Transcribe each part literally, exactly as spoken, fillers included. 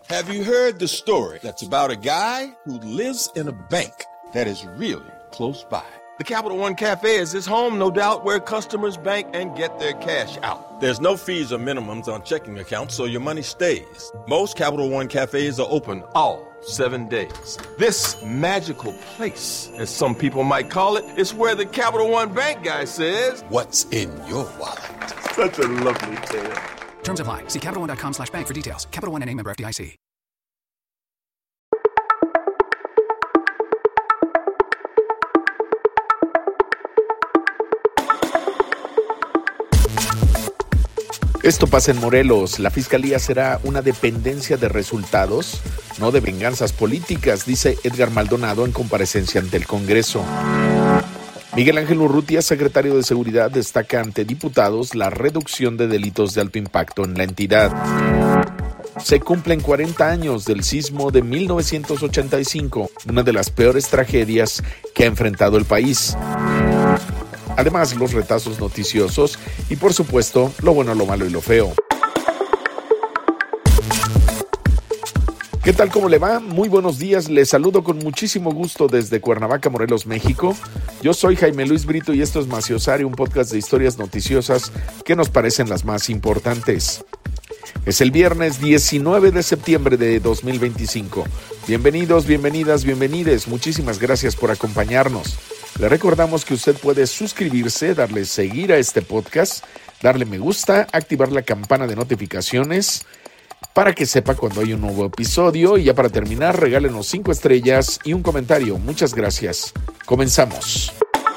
Have you heard the story that's about a guy who lives in a bank that is really close by? The Capital One Cafe is his home, no doubt, where customers bank and get their cash out. There's no fees or minimums on checking accounts, so your money stays. Most Capital One Cafes are open all seven days. This magical place, as some people might call it, is where the Capital One Bank guy says, "What's in your wallet?" Such a lovely tale. Terms apply. See CapitalOne.com slash bank for details. Capital One N A member F D I C. Esto pasa en Morelos. La fiscalía será una dependencia de resultados, no de venganzas políticas, dice Edgar Maldonado en comparecencia ante el Congreso. Miguel Ángel Urrutia, secretario de Seguridad, destaca ante diputados la reducción de delitos de alto impacto en la entidad. Se cumplen cuarenta años del sismo de mil novecientos ochenta y cinco, una de las peores tragedias que ha enfrentado el país. Además, los retazos noticiosos y, por supuesto, lo bueno, lo malo y lo feo. ¿Qué tal? ¿Cómo le va? Muy buenos días. Les saludo con muchísimo gusto desde Cuernavaca, Morelos, México. Yo soy Jaime Luis Brito y esto es Maciosario, un podcast de historias noticiosas que nos parecen las más importantes. Es el viernes diecinueve de septiembre de dos mil veinticinco. Bienvenidos, bienvenidas, bienvenides. Muchísimas gracias por acompañarnos. Le recordamos que usted puede suscribirse, darle seguir a este podcast, darle me gusta, activar la campana de notificaciones para que sepa cuando hay un nuevo episodio. Y ya para terminar, regálenos cinco estrellas y un comentario. Muchas gracias. Comenzamos.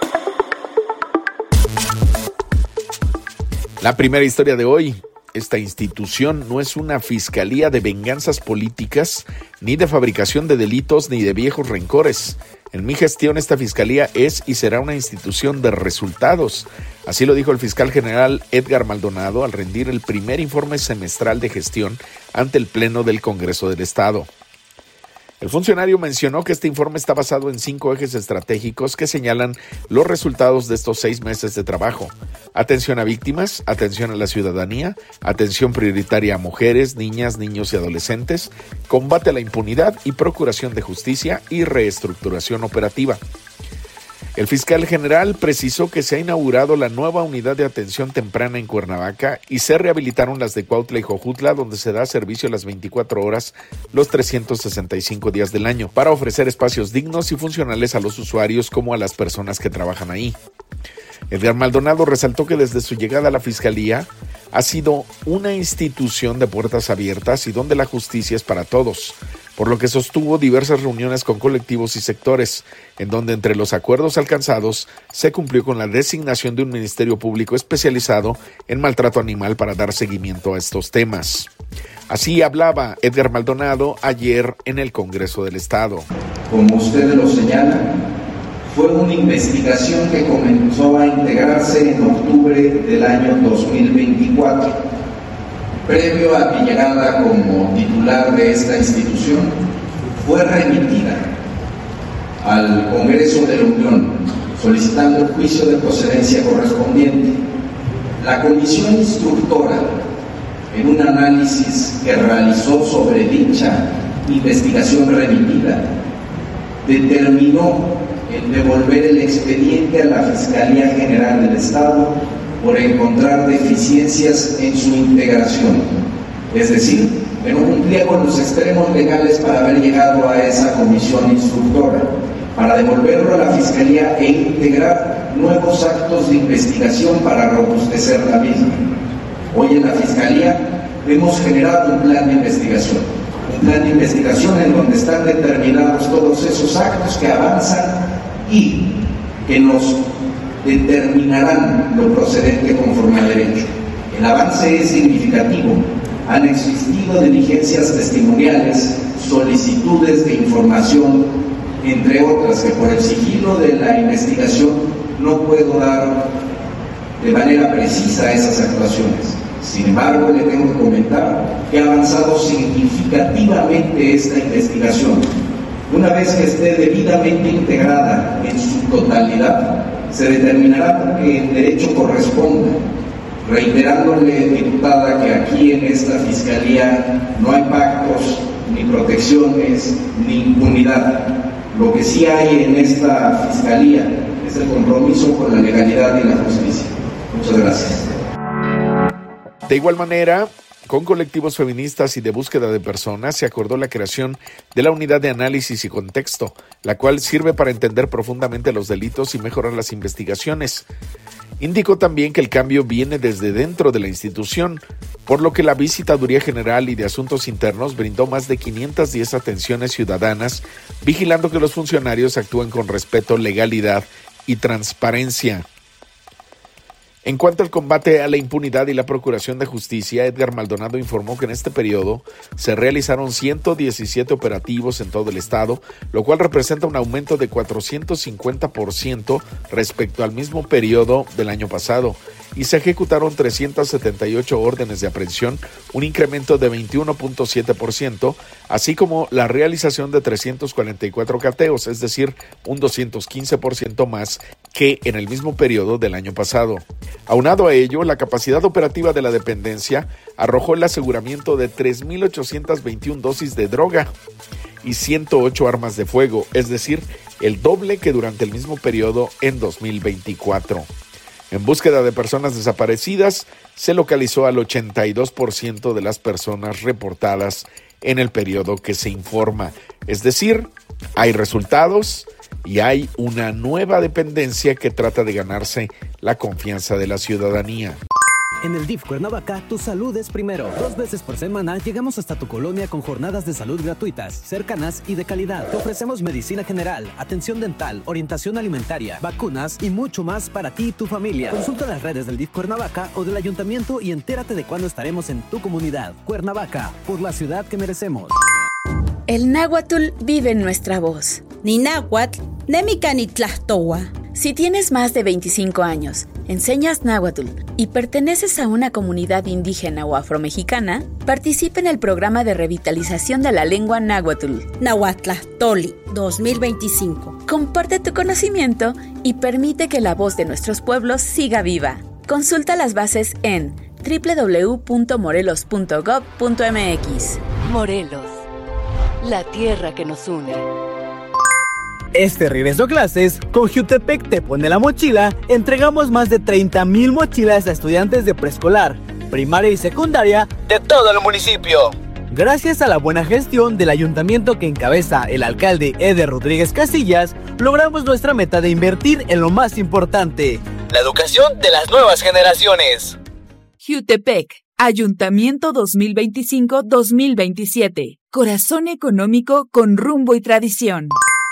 La primera historia de hoy. Esta institución no es una fiscalía de venganzas políticas, ni de fabricación de delitos, ni de viejos rencores. En mi gestión, esta fiscalía es y será una institución de resultados. Así lo dijo el fiscal general Edgar Maldonado al rendir el primer informe semestral de gestión ante el Pleno del Congreso del Estado. El funcionario mencionó que este informe está basado en cinco ejes estratégicos que señalan los resultados de estos seis meses de trabajo. Atención a víctimas, atención a la ciudadanía, atención prioritaria a mujeres, niñas, niños y adolescentes, combate a la impunidad y procuración de justicia y reestructuración operativa. El fiscal general precisó que se ha inaugurado la nueva unidad de atención temprana en Cuernavaca y se rehabilitaron las de Cuautla y Jojutla, donde se da servicio las veinticuatro horas, los trescientos sesenta y cinco días del año, para ofrecer espacios dignos y funcionales a los usuarios como a las personas que trabajan ahí. Edgar Maldonado resaltó que desde su llegada a la Fiscalía ha sido una institución de puertas abiertas y donde la justicia es para todos, por lo que sostuvo diversas reuniones con colectivos y sectores, en donde entre los acuerdos alcanzados se cumplió con la designación de un ministerio público especializado en maltrato animal para dar seguimiento a estos temas. Así hablaba Edgar Maldonado ayer en el Congreso del Estado. Como ustedes lo señalan, fue una investigación que comenzó a integrarse en octubre del año dos mil veinticuatro. Previo a mi llegada como titular de esta institución, fue remitida al Congreso de la Unión solicitando el juicio de procedencia correspondiente. La comisión instructora, en un análisis que realizó sobre dicha investigación remitida, determinó el devolver el expediente a la Fiscalía General del Estado por encontrar deficiencias en su integración, es decir, que no cumplía con los extremos legales para haber llegado a esa comisión instructora, para devolverlo a la Fiscalía e integrar nuevos actos de investigación para robustecer la misma. Hoy en la Fiscalía hemos generado un plan de investigación, un plan de investigación en donde están determinados todos esos actos que avanzan y que nos determinarán lo procedente conforme al derecho. El avance es significativo. Han existido diligencias testimoniales, solicitudes de información, entre otras, que por el sigilo de la investigación no puedo dar de manera precisa esas actuaciones. Sin embargo, le tengo que comentar que ha avanzado significativamente esta investigación. Una vez que esté debidamente integrada en su totalidad, se determinará lo que el derecho corresponda, reiterándole, diputada, que aquí en esta Fiscalía no hay pactos protecciones ni impunidad. Lo que sí hay en esta fiscalía es el compromiso con la legalidad y la justicia. Muchas gracias. De igual manera, con colectivos feministas y de búsqueda de personas, se acordó la creación de la Unidad de Análisis y Contexto, la cual sirve para entender profundamente los delitos y mejorar las investigaciones. Indicó también que el cambio viene desde dentro de la institución, por lo que la Visitaduría General y de Asuntos Internos brindó más de quinientas diez atenciones ciudadanas, vigilando que los funcionarios actúen con respeto, legalidad y transparencia. En cuanto al combate a la impunidad y la procuración de justicia, Edgar Maldonado informó que en este periodo se realizaron ciento diecisiete operativos en todo el estado, lo cual representa un aumento de cuatrocientos cincuenta por ciento respecto al mismo periodo del año pasado, y se ejecutaron trescientas setenta y ocho órdenes de aprehensión, un incremento de veintiuno punto siete por ciento, así como la realización de trescientos cuarenta y cuatro cateos, es decir, un doscientos quince por ciento más que en el mismo periodo del año pasado. Aunado a ello, la capacidad operativa de la dependencia arrojó el aseguramiento de tres mil ochocientas veintiuna dosis de droga y ciento ocho armas de fuego, es decir, el doble que durante el mismo periodo en dos mil veinticuatro. En búsqueda de personas desaparecidas, se localizó al ochenta y dos por ciento de las personas reportadas en el periodo que se informa. Es decir, hay resultados y hay una nueva dependencia que trata de ganarse la confianza de la ciudadanía. En el D I F Cuernavaca, tu salud es primero. Dos veces por semana llegamos hasta tu colonia con jornadas de salud gratuitas, cercanas y de calidad. Te ofrecemos medicina general, atención dental, orientación alimentaria, vacunas y mucho más para ti y tu familia. Consulta las redes del D I F Cuernavaca o del ayuntamiento y entérate de cuándo estaremos en tu comunidad. Cuernavaca, por la ciudad que merecemos. El náhuatl vive en nuestra voz. Ni náhuatl, nemica ni tlastoa. Si tienes más de veinticinco años, enseñas náhuatl y perteneces a una comunidad indígena o afromexicana, participa en el programa de revitalización de la lengua náhuatl. Nahuatlastoli dos mil veinticinco. Comparte tu conocimiento y permite que la voz de nuestros pueblos siga viva. Consulta las bases en doble u doble u doble u punto morelos punto gob punto m x. Morelos, la tierra que nos une. Este regreso a clases, con Jutepec Te Pone la Mochila, entregamos más de treinta mil mochilas a estudiantes de preescolar, primaria y secundaria de todo el municipio. Gracias a la buena gestión del ayuntamiento que encabeza el alcalde Eder Rodríguez Casillas, logramos nuestra meta de invertir en lo más importante, la educación de las nuevas generaciones. Jutepec, Ayuntamiento dos mil veinticinco dos mil veintisiete. Corazón económico con rumbo y tradición.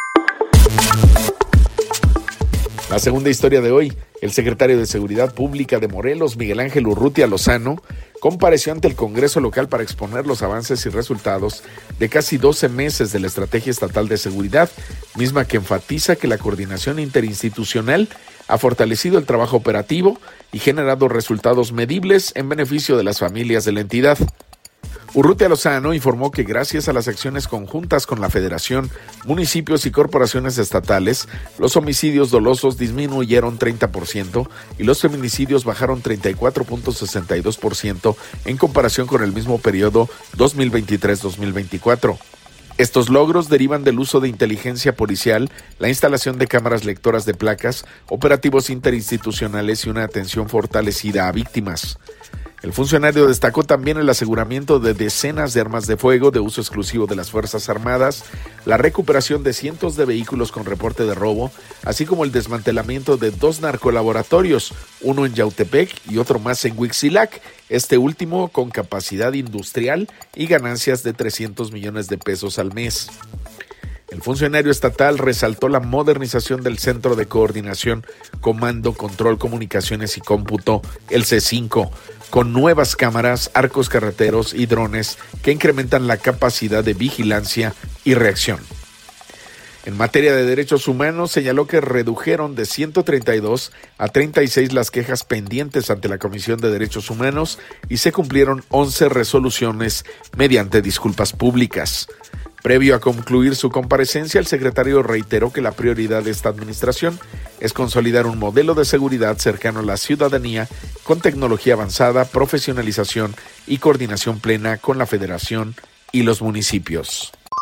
La segunda historia de hoy, el secretario de Seguridad Pública de Morelos, Miguel Ángel Urrutia Lozano, compareció ante el Congreso local para exponer los avances y resultados de casi doce meses de la Estrategia Estatal de Seguridad, misma que enfatiza que la coordinación interinstitucional ha fortalecido el trabajo operativo y generado resultados medibles en beneficio de las familias de la entidad. Urrutia Lozano informó que gracias a las acciones conjuntas con la Federación, municipios y corporaciones estatales, los homicidios dolosos disminuyeron treinta por ciento y los feminicidios bajaron treinta y cuatro punto sesenta y dos por ciento en comparación con el mismo periodo dos mil veintitrés dos mil veinticuatro. Estos logros derivan del uso de inteligencia policial, la instalación de cámaras lectoras de placas, operativos interinstitucionales y una atención fortalecida a víctimas. El funcionario destacó también el aseguramiento de decenas de armas de fuego de uso exclusivo de las Fuerzas Armadas, la recuperación de cientos de vehículos con reporte de robo, así como el desmantelamiento de dos narcolaboratorios, uno en Yautepec y otro más en Huixilac, este último con capacidad industrial y ganancias de trescientos millones de pesos al mes. El funcionario estatal resaltó la modernización del Centro de Coordinación, Comando, Control, Comunicaciones y Cómputo, el C cinco, con nuevas cámaras, arcos carreteros y drones que incrementan la capacidad de vigilancia y reacción. En materia de derechos humanos, señaló que redujeron de ciento treinta y dos a treinta y seis las quejas pendientes ante la Comisión de Derechos Humanos y se cumplieron once resoluciones mediante disculpas públicas. Previo a concluir su comparecencia, el secretario reiteró que la prioridad de esta administración es consolidar un modelo de seguridad cercano a la ciudadanía con tecnología avanzada, profesionalización y coordinación plena con la Federación y los municipios.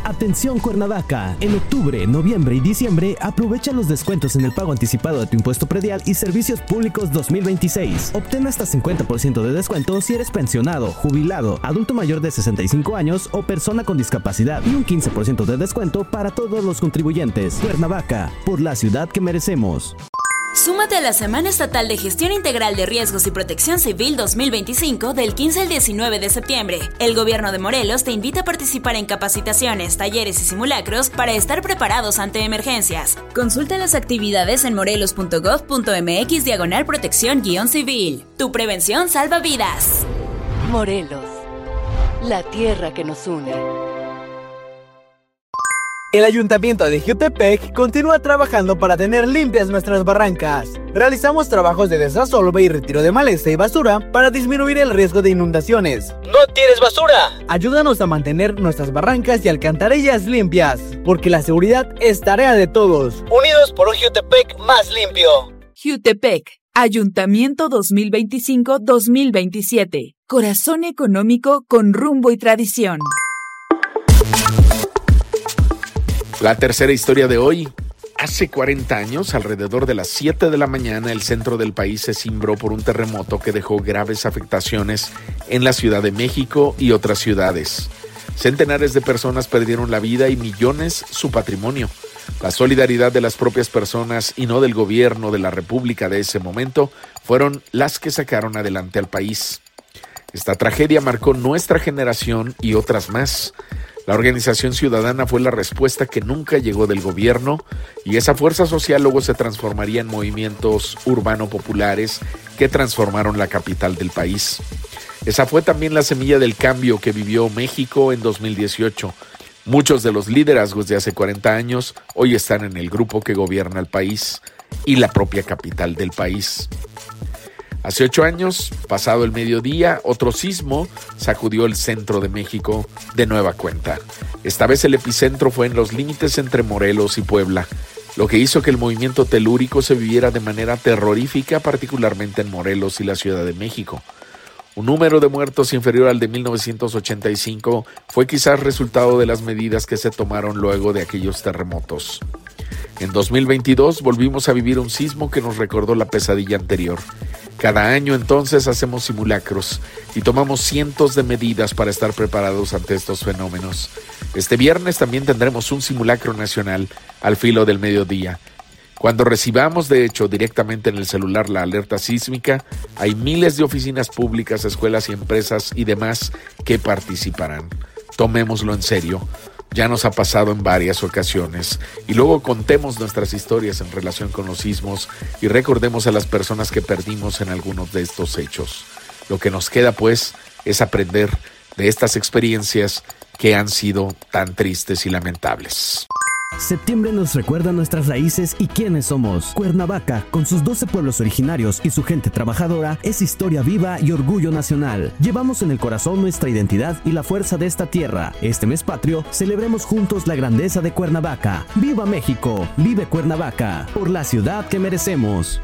Atención Cuernavaca, en octubre, noviembre y diciembre aprovecha los descuentos en el pago anticipado de tu impuesto predial y servicios públicos dos mil veintiséis. Obtén hasta cincuenta por ciento de descuento si eres pensionado, jubilado, adulto mayor de sesenta y cinco años o persona con discapacidad y un quince por ciento de descuento para todos los contribuyentes. Cuernavaca, por la ciudad que merecemos. Súmate a la Semana Estatal de Gestión Integral de Riesgos y Protección Civil dos mil veinticinco del quince al diecinueve de septiembre. El gobierno de Morelos te invita a participar en capacitaciones, talleres y simulacros para estar preparados ante emergencias. Consulta las actividades en morelos.gov.mx diagonal protección guión civil. Tu prevención salva vidas. Morelos, la tierra que nos une. El Ayuntamiento de Jiutepec continúa trabajando para tener limpias nuestras barrancas. Realizamos trabajos de desasolve y retiro de maleza y basura para disminuir el riesgo de inundaciones. ¡No tires basura! Ayúdanos a mantener nuestras barrancas y alcantarillas limpias, porque la seguridad es tarea de todos. Unidos por un Jiutepec más limpio. Jiutepec, Ayuntamiento dos mil veinticinco a dos mil veintisiete. Corazón económico con rumbo y tradición. La tercera historia de hoy. Hace cuarenta años, alrededor de las siete de la mañana, el centro del país se cimbró por un terremoto que dejó graves afectaciones en la Ciudad de México y otras ciudades. Centenares de personas perdieron la vida y millones su patrimonio. La solidaridad de las propias personas y no del gobierno de la República de ese momento fueron las que sacaron adelante al país. Esta tragedia marcó nuestra generación y otras más. La organización ciudadana fue la respuesta que nunca llegó del gobierno y esa fuerza social luego se transformaría en movimientos urbano-populares que transformaron la capital del país. Esa fue también la semilla del cambio que vivió México en dos mil dieciocho. Muchos de los liderazgos de hace cuarenta años hoy están en el grupo que gobierna el país y la propia capital del país. Hace ocho años, pasado el mediodía, otro sismo sacudió el centro de México de nueva cuenta. Esta vez el epicentro fue en los límites entre Morelos y Puebla, lo que hizo que el movimiento telúrico se viviera de manera terrorífica, particularmente en Morelos y la Ciudad de México. Un número de muertos inferior al de mil novecientos ochenta y cinco fue quizás resultado de las medidas que se tomaron luego de aquellos terremotos. En dos mil veintidós volvimos a vivir un sismo que nos recordó la pesadilla anterior. Cada año entonces hacemos simulacros y tomamos cientos de medidas para estar preparados ante estos fenómenos. Este viernes también tendremos un simulacro nacional al filo del mediodía. Cuando recibamos, de hecho, directamente en el celular la alerta sísmica, hay miles de oficinas públicas, escuelas y empresas y demás que participarán. Tomémoslo en serio. Ya nos ha pasado en varias ocasiones. Y luego contemos nuestras historias en relación con los sismos y recordemos a las personas que perdimos en algunos de estos hechos. Lo que nos queda, pues, es aprender de estas experiencias que han sido tan tristes y lamentables. Septiembre nos recuerda nuestras raíces y quiénes somos. Cuernavaca, con sus doce pueblos originarios y su gente trabajadora, es historia viva y orgullo nacional. Llevamos en el corazón nuestra identidad y la fuerza de esta tierra. Este mes patrio, celebremos juntos la grandeza de Cuernavaca. ¡Viva México! ¡Vive Cuernavaca! Por la ciudad que merecemos.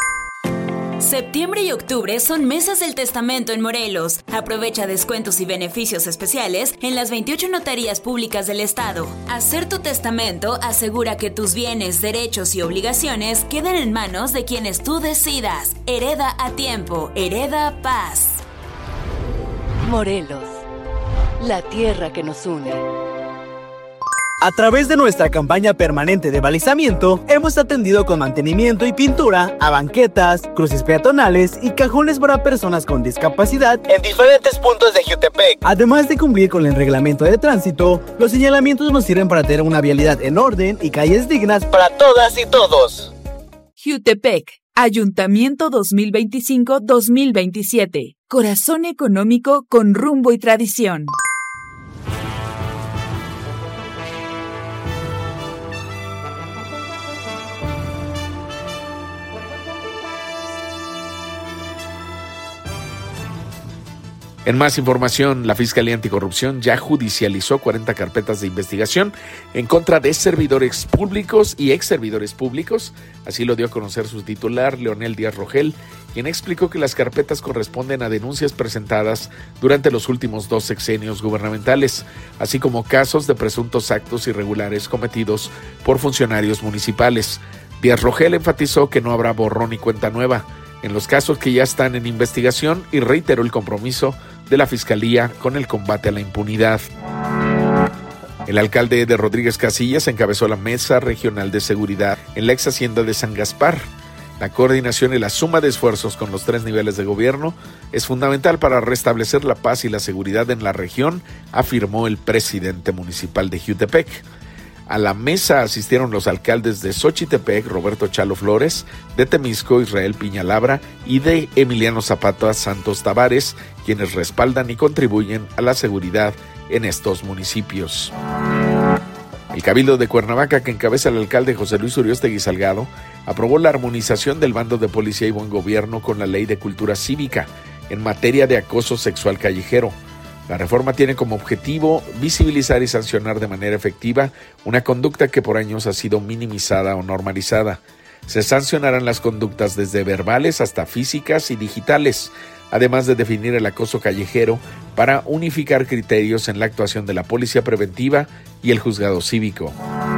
Septiembre y octubre son meses del testamento en Morelos. Aprovecha descuentos y beneficios especiales en las veintiocho notarías públicas del estado. Hacer tu testamento asegura que tus bienes, derechos y obligaciones queden en manos de quienes tú decidas. Hereda a tiempo, hereda paz. Morelos, la tierra que nos une. A través de nuestra campaña permanente de balizamiento, hemos atendido con mantenimiento y pintura a banquetas, cruces peatonales y cajones para personas con discapacidad en diferentes puntos de Jiutepec. Además de cumplir con el reglamento de tránsito, los señalamientos nos sirven para tener una vialidad en orden y calles dignas para todas y todos. Jiutepec, Ayuntamiento dos mil veinticinco a dos mil veintisiete. Corazón económico con rumbo y tradición. En más información, la Fiscalía Anticorrupción ya judicializó cuarenta carpetas de investigación en contra de servidores públicos y ex servidores públicos. Así lo dio a conocer su titular, Leonel Díaz Rogel, quien explicó que las carpetas corresponden a denuncias presentadas durante los últimos dos sexenios gubernamentales, así como casos de presuntos actos irregulares cometidos por funcionarios municipales. Díaz Rogel enfatizó que no habrá borrón y cuenta nueva en los casos que ya están en investigación y reiteró el compromiso de la Fiscalía con el combate a la impunidad. El alcalde de Rodríguez Casillas encabezó la Mesa Regional de Seguridad en la ex hacienda de San Gaspar. La coordinación y la suma de esfuerzos con los tres niveles de gobierno es fundamental para restablecer la paz y la seguridad en la región, afirmó el presidente municipal de Jiutepec. A la mesa asistieron los alcaldes de Xochitepec, Roberto Chalo Flores, de Temisco, Israel Piñalabra, y de Emiliano Zapata Santos Tavares, quienes respaldan y contribuyen a la seguridad en estos municipios. El Cabildo de Cuernavaca, que encabeza el alcalde José Luis Uriostegui Salgado, aprobó la armonización del bando de policía y buen gobierno con la Ley de Cultura Cívica en materia de acoso sexual callejero. La reforma tiene como objetivo visibilizar y sancionar de manera efectiva una conducta que por años ha sido minimizada o normalizada. Se sancionarán las conductas desde verbales hasta físicas y digitales, además de definir el acoso callejero para unificar criterios en la actuación de la policía preventiva y el juzgado cívico.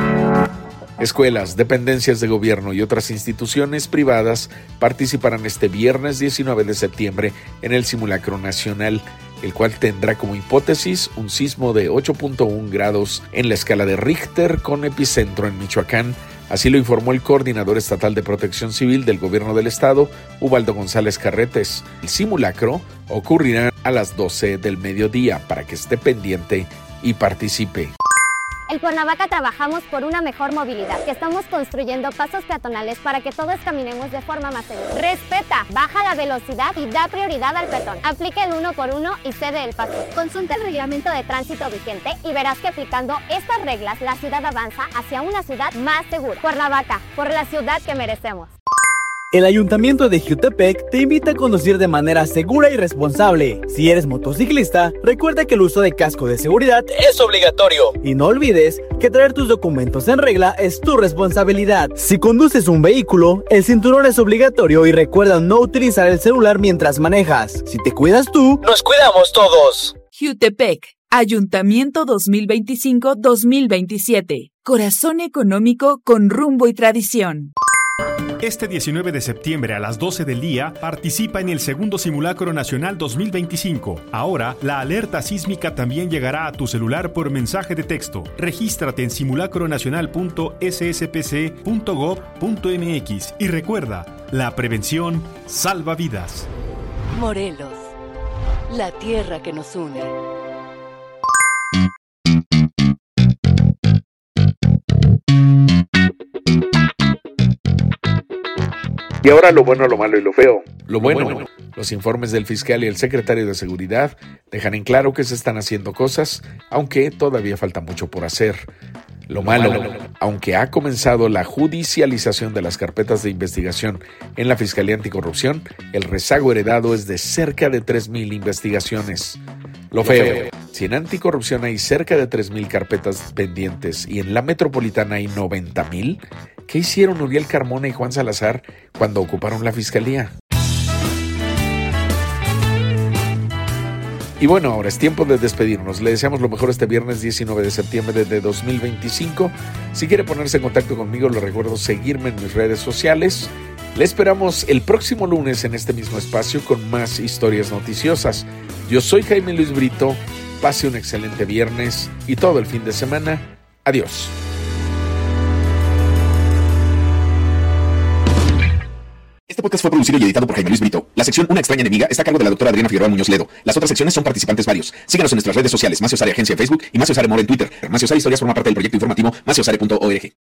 Escuelas, dependencias de gobierno y otras instituciones privadas participarán este viernes diecinueve de septiembre en el simulacro nacional, el cual tendrá como hipótesis un sismo de ocho punto uno grados en la escala de Richter con epicentro en Michoacán. Así lo informó el coordinador estatal de Protección Civil del Gobierno del Estado, Ubaldo González Carretes. El simulacro ocurrirá a las doce del mediodía para que esté pendiente y participe. En Cuernavaca trabajamos por una mejor movilidad, que estamos construyendo pasos peatonales para que todos caminemos de forma más segura. Respeta, baja la velocidad y da prioridad al peatón. Aplica el uno por uno y cede el paso. Consulta el reglamento de tránsito vigente y verás que aplicando estas reglas la ciudad avanza hacia una ciudad más segura. Cuernavaca, por la ciudad que merecemos. El Ayuntamiento de Jiutepec te invita a conducir de manera segura y responsable. Si eres motociclista, recuerda que el uso de casco de seguridad es obligatorio. Y no olvides que traer tus documentos en regla es tu responsabilidad. Si conduces un vehículo, el cinturón es obligatorio y recuerda no utilizar el celular mientras manejas. Si te cuidas tú, nos cuidamos todos. Jiutepec, Ayuntamiento dos mil veinticinco a dos mil veintisiete. Corazón económico con rumbo y tradición. Este diecinueve de septiembre a las doce del día participa en el segundo Simulacro Nacional dos mil veinticinco. Ahora, la alerta sísmica también llegará a tu celular por mensaje de texto. Regístrate en simulacronacional punto s s p c punto gov punto m x y recuerda, la prevención salva vidas. Morelos, la tierra que nos une. Y ahora lo bueno, lo malo y lo feo. Lo bueno, lo bueno, los informes del fiscal y el secretario de Seguridad dejan en claro que se están haciendo cosas, aunque todavía falta mucho por hacer. Lo, lo malo, malo, aunque ha comenzado la judicialización de las carpetas de investigación en la Fiscalía Anticorrupción, el rezago heredado es de cerca de tres mil investigaciones. Lo feo, si en Anticorrupción hay cerca de tres mil carpetas pendientes y en la Metropolitana hay noventa mil, ¿qué hicieron Uriel Carmona y Juan Salazar cuando ocuparon la Fiscalía? Y bueno, ahora es tiempo de despedirnos. Le deseamos lo mejor este viernes diecinueve de septiembre de dos mil veinticinco. Si quiere ponerse en contacto conmigo, le recuerdo seguirme en mis redes sociales. Le esperamos el próximo lunes en este mismo espacio con más historias noticiosas. Yo soy Jaime Luis Brito. Pase un excelente viernes y todo el fin de semana. Adiós. Este podcast fue producido y editado por Jaime Luis Brito. La sección Una extraña enemiga está a cargo de la doctora Adriana Figueroa Muñoz Ledo. Las otras secciones son participantes varios. Síganos en nuestras redes sociales, Macio Sare Agencia en Facebook y Macio Sare More en Twitter. Macio Sare Historias forma parte del proyecto informativo macio sare punto org.